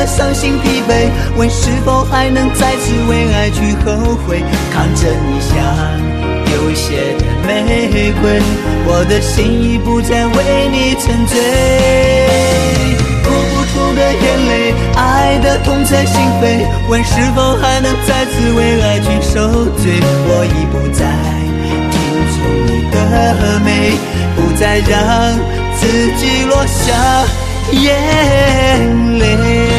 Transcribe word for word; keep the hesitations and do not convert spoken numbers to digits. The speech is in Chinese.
伤心疲惫，问是否还能再次为爱去后悔。看着你像流血的玫瑰，我的心已不再为你沉醉。哭不出的眼泪，爱的痛彻心扉，问是否还能再次为爱去受罪。我已不再听从你的美，不再让自己落下眼泪。